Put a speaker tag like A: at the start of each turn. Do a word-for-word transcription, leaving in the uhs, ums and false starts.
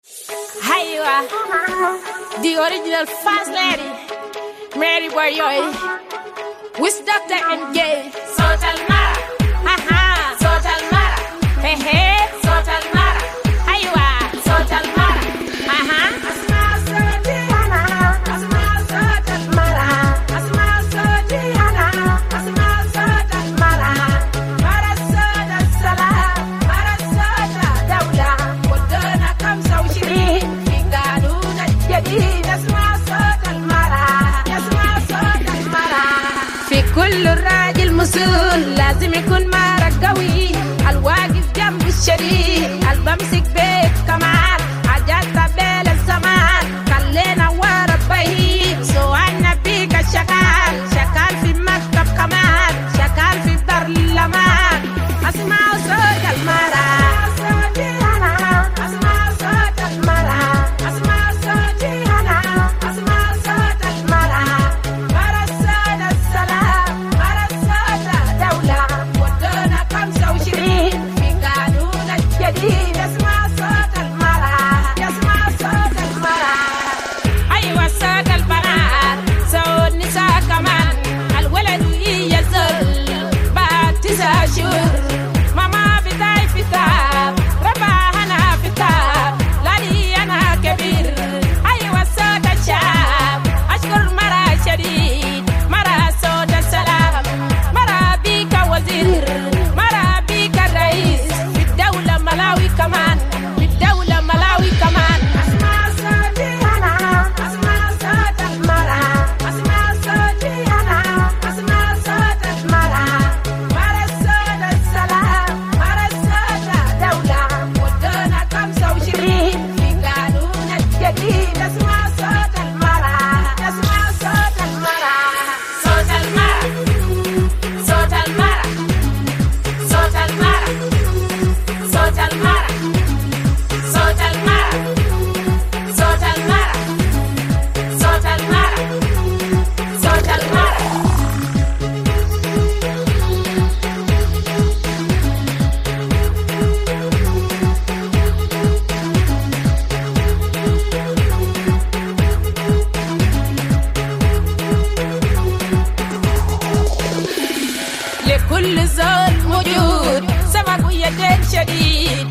A: Hiya, the original fast lady, Mary Boyoy, with Doctor M J, Total Mara, haha, Total Mara, hey hey, Total Mara, Hiya, Total Mara, haha, Asma Sotiana, Asma Total Mara, Asma Sotiana, Asma Total Mara, Mara Soda Salah, Mara Soda Dawla, Wadana Kamsa Shirin, Fingaduna Jadi, Asma Total Mara, Asma Total Mara. في كل راجل مسؤول لازم يكون مرة قوي، الواقف جنب الشريك، البمسك بيت كمان، حاجات قبل الزمان، خلينا ورا البهيم، سوانا بيك الشغال، شغال في مكتب كمان، شغال في دار الأمان، أسمعوا صوت المرأة، صوتي أنا، أسمع صوت المرأة، أسمع صوتي أنا، أسمع صوت المرأة، مرة صوت السلام، مرة صوت دولة، ودونا خمسة وعشرين في قانون الجديد، اسمع صوت المرأة، يسمع صوت المرأة، أيوة صوت البنات، صوت نساء كمان، الولد يزل بعد تسع شهور، ماما بتاعي في تاب، ربع أنا في تاب، لاني أنا كبير، أيوة صوت الشعب، أشكر مرة شديد، مرة صوت السلام، مرة بيك وزير، مرة بيك الرئيس، في الدولة ملاوي كمان، في الدولة ملاوي كمان، أسمع صوتي أنا، أسمع صوت المرأة، أسمع صوتي أنا، أسمع صوت المرأة، مرة صوت السلام، مرة صوت دولة، ودونا خمسة وعشرين في قانون الجديد، أسمع صوت المرأة، أسمع صوت المرأة، صوت المرأة، صوت المرأة، صوت المرأة، صوت المرأة، صوت المرأة، صوت المرأة، صوت المرأة، صوت المرأة. لكل زول موجود سبق ويدين شديد،